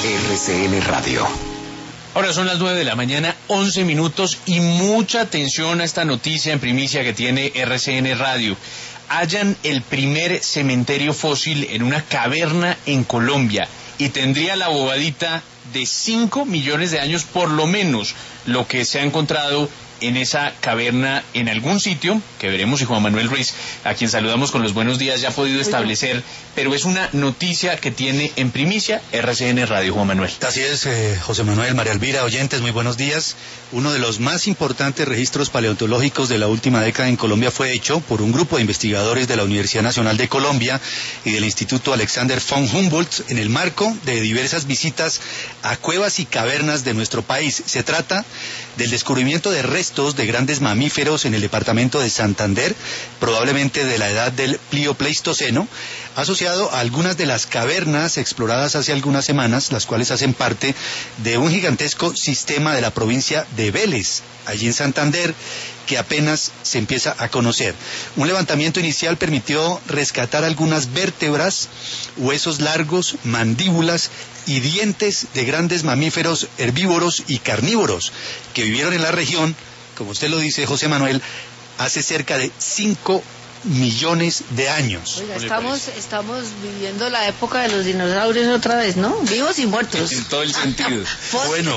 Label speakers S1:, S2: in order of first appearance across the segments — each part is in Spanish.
S1: RCN Radio.
S2: Ahora son las 9 de la mañana, 11 minutos, y mucha atención a esta noticia en primicia que tiene RCN Radio. Hallan el primer cementerio fósil en una caverna en Colombia y tendría la bobadita de 5 millones de años por lo menos, lo que se ha encontrado en esa caverna en algún sitio, que veremos si Juan Manuel Ruiz, a quien saludamos con los buenos días, ya ha podido establecer, pero es una noticia que tiene en primicia RCN Radio. Juan Manuel.
S3: Así es, José Manuel, María Elvira, oyentes, muy buenos días. Uno de los más importantes registros paleontológicos de la última década en Colombia fue hecho por un grupo de investigadores de la Universidad Nacional de Colombia y del Instituto Alexander von Humboldt en el marco de diversas visitas a cuevas y cavernas de nuestro país. Se trata del descubrimiento de restos de grandes mamíferos en el departamento de Santander, probablemente de la edad del Pliopleistoceno, asociado a algunas de las cavernas exploradas hace algunas semanas, las cuales hacen parte de un gigantesco sistema de la provincia de Vélez, allí en Santander, que apenas se empieza a conocer. Un levantamiento inicial permitió rescatar algunas vértebras, huesos largos, mandíbulas y dientes de grandes mamíferos herbívoros y carnívoros que vivieron en la región, como usted lo dice, José Manuel, hace cerca de 5 millones de años.
S4: Oiga, estamos viviendo la época de los dinosaurios otra vez, ¿no? Vivos y muertos.
S2: En todo el sentido.
S3: Bueno.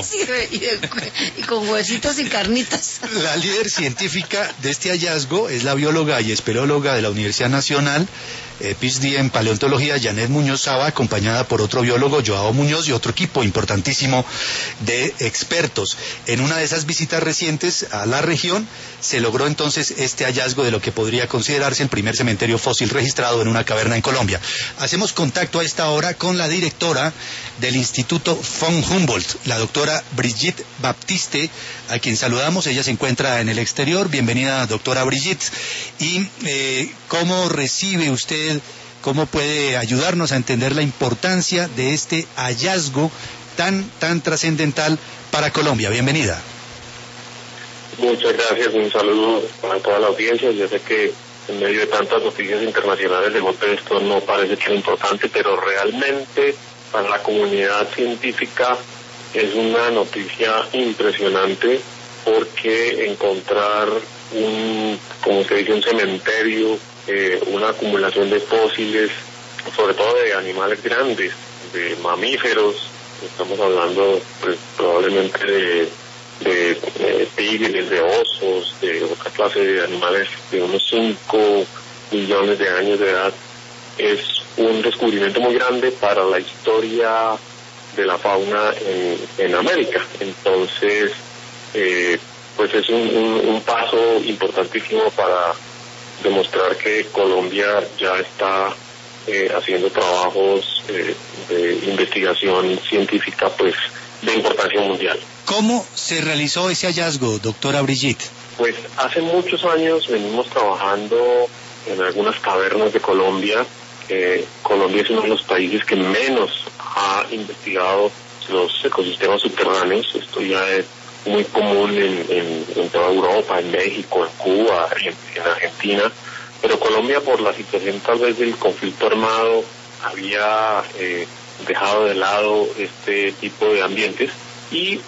S4: Y con huesitos y carnitas.
S3: La líder científica de este hallazgo es la bióloga y espeleóloga de la Universidad Nacional, PhD en paleontología, Janet Muñoz Saba, acompañada por otro biólogo, Joao Muñoz, y otro equipo importantísimo de expertos. En una de esas visitas recientes a la región se logró entonces este hallazgo de lo que podría considerarse el primer cementerio fósil registrado en una caverna en Colombia. Hacemos contacto a esta hora con la directora del Instituto von Humboldt, la doctora Brigitte Baptiste, a quien saludamos. Ella se encuentra en el exterior. Bienvenida, doctora Brigitte. Y ¿cómo recibe usted, cómo puede ayudarnos a entender la importancia de este hallazgo tan trascendental para Colombia? Bienvenida.
S5: Muchas gracias, un saludo para toda la audiencia. Yo sé que en medio de tantas noticias internacionales de golpe esto no parece tan importante, pero realmente para la comunidad científica es una noticia impresionante, porque encontrar como se dice, un cementerio, una acumulación de fósiles, sobre todo de animales grandes, de mamíferos, estamos hablando pues, probablemente de tigres, de osos, de otra clase de animales de unos 5 millones de años de edad, es un descubrimiento muy grande para la historia de la fauna en América. Entonces, pues es un paso importantísimo para demostrar que Colombia ya está haciendo trabajos de investigación científica pues de importancia mundial.
S3: ¿Cómo se realizó ese hallazgo, doctora Brigitte?
S5: Pues hace muchos años venimos trabajando en algunas cavernas de Colombia. Colombia es uno de los países que menos ha investigado los ecosistemas subterráneos. Esto ya es muy común en toda Europa, en México, en Cuba, en Argentina, pero Colombia, por la situación tal vez del conflicto armado, había dejado de lado este tipo de ambientes, y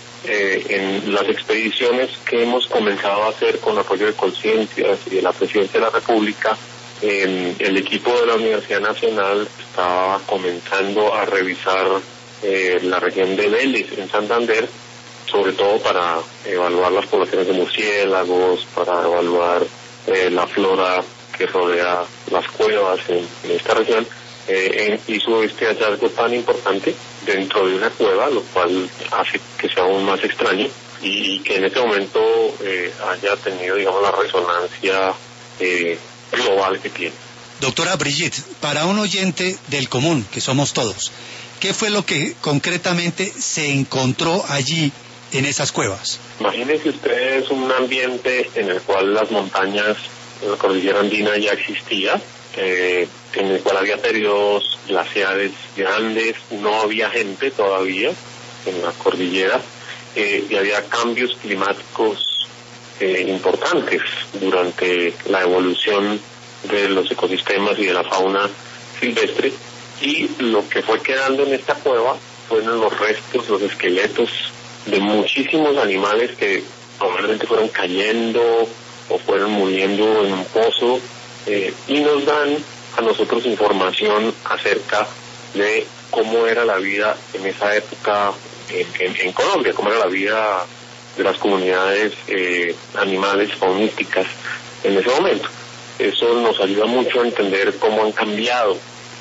S5: en las expediciones que hemos comenzado a hacer con apoyo de Colciencias y de la Presidencia de la República, el equipo de la Universidad Nacional estaba comenzando a revisar la región de Vélez, en Santander, sobre todo para evaluar las poblaciones de murciélagos, para evaluar la flora que rodea las cuevas en esta región. Hizo este hallazgo tan importante dentro de una cueva, lo cual hace que sea aún más extraño, y que en este momento haya tenido, digamos, la resonancia global que tiene.
S3: Doctora Brigitte, para un oyente del común, que somos todos, ¿qué fue lo que concretamente se encontró allí en esas cuevas?
S5: Imagínense ustedes un ambiente en el cual las montañas de la cordillera andina ya existía, en el cual había periodos glaciares grandes, no había gente todavía en la cordillera, y había cambios climáticos importantes durante la evolución de los ecosistemas y de la fauna silvestre, y lo que fue quedando en esta cueva fueron los restos, los esqueletos de muchísimos animales que probablemente fueron cayendo o fueron muriendo en un pozo, y nos dan a nosotros información acerca de cómo era la vida en esa época en Colombia, cómo era la vida de las comunidades animales faunísticas en ese momento. Eso nos ayuda mucho a entender cómo han cambiado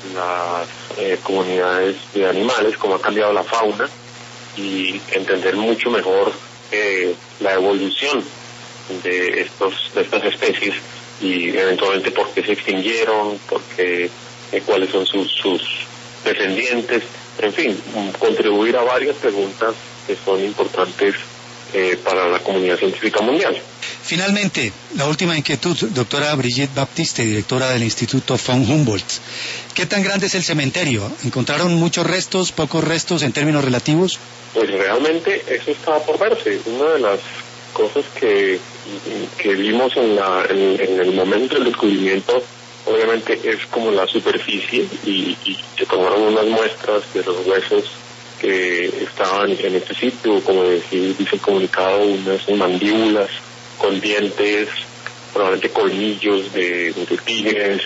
S5: las comunidades de animales, cómo ha cambiado la fauna, y entender mucho mejor la evolución de estas especies y eventualmente por qué se extinguieron, cuáles son sus descendientes, en fin, contribuir a varias preguntas que son importantes para la comunidad científica mundial.
S3: Finalmente, la última inquietud, doctora Brigitte Baptiste, directora del Instituto von Humboldt. ¿Qué tan grande es el cementerio? ¿Encontraron muchos restos, pocos restos en términos relativos?
S5: Pues realmente eso estaba por verse. Una de las cosas que vimos en el momento del descubrimiento, obviamente es como la superficie, y se tomaron unas muestras de los huesos que estaban en este sitio, como dice el comunicado, unas mandíbulas con dientes, probablemente colmillos de tigres.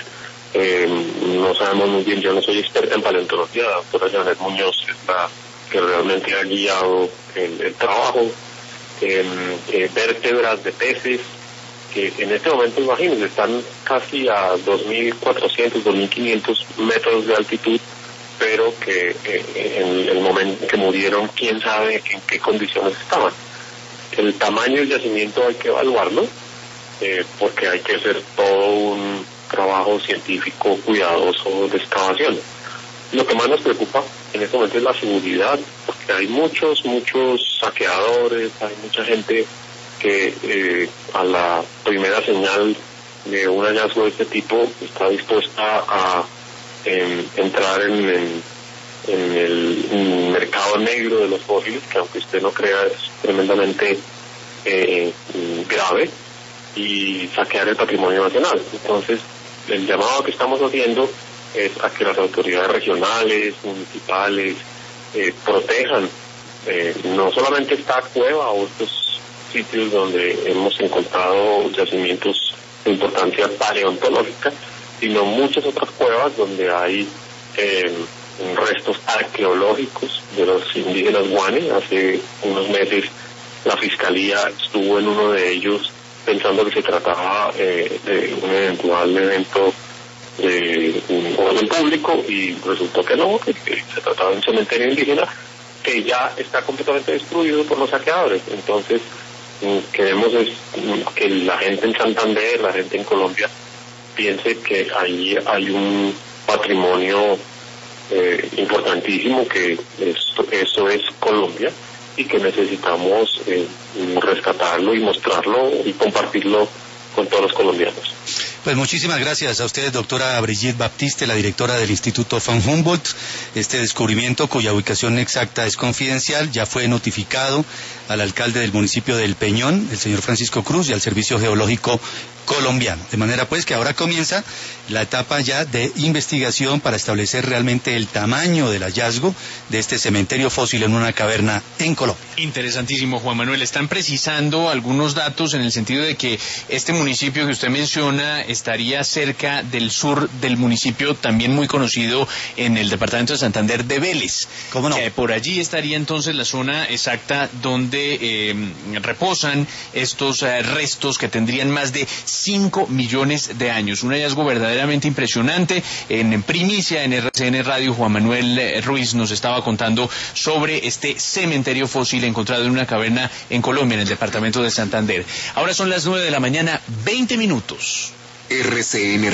S5: No sabemos muy bien, yo no soy experta en paleontología, la doctora Janet Muñoz es la que realmente ha guiado el trabajo. Vértebras de peces, que en este momento, imagínense, están casi a 2.400, 2.500 metros de altitud, pero que en el momento que murieron, quién sabe en qué condiciones estaban. El tamaño del yacimiento hay que evaluarlo, porque hay que hacer todo un trabajo científico cuidadoso de excavación. Lo que más nos preocupa en este momento es la seguridad, porque hay muchos saqueadores, hay mucha gente que a la primera señal de un hallazgo de este tipo está dispuesta a entrar en el mercado negro de los fósiles, que aunque usted no crea es tremendamente grave, y saquear el patrimonio nacional. Entonces, el llamado que estamos haciendo es a que las autoridades regionales, municipales, protejan no solamente esta cueva o estos sitios donde hemos encontrado yacimientos de importancia paleontológica, sino muchas otras cuevas donde hay restos arqueológicos de los indígenas Guane. Hace unos meses la Fiscalía estuvo en uno de ellos pensando que se trataba de un eventual evento de un orden público, y resultó que no, que se trataba de un cementerio indígena que ya está completamente destruido por los saqueadores. Entonces, queremos es que la gente en Santander, la gente en Colombia, piense que ahí hay un patrimonio importantísimo, que eso es Colombia, y que necesitamos rescatarlo y mostrarlo y compartirlo con todos los colombianos.
S3: Pues muchísimas gracias a ustedes, doctora Brigitte Baptiste, la directora del Instituto von Humboldt. Este descubrimiento, cuya ubicación exacta es confidencial, ya fue notificado al alcalde del municipio del Peñón, el señor Francisco Cruz, y al Servicio Geológico colombiano. De manera pues que ahora comienza la etapa ya de investigación para establecer realmente el tamaño del hallazgo de este cementerio fósil en una caverna en Colombia.
S2: Interesantísimo, Juan Manuel. Están precisando algunos datos en el sentido de que este municipio que usted menciona estaría cerca del sur del municipio también muy conocido en el departamento de Santander de Vélez.
S3: ¿Cómo no?
S2: Por allí estaría entonces la zona exacta donde reposan estos restos que tendrían más de 5 millones de años. Un hallazgo verdaderamente impresionante. En primicia en RCN Radio, Juan Manuel Ruiz nos estaba contando sobre este cementerio fósil encontrado en una caverna en Colombia, en el departamento de Santander. Ahora son las 9 de la mañana, 20 minutos.
S1: RCN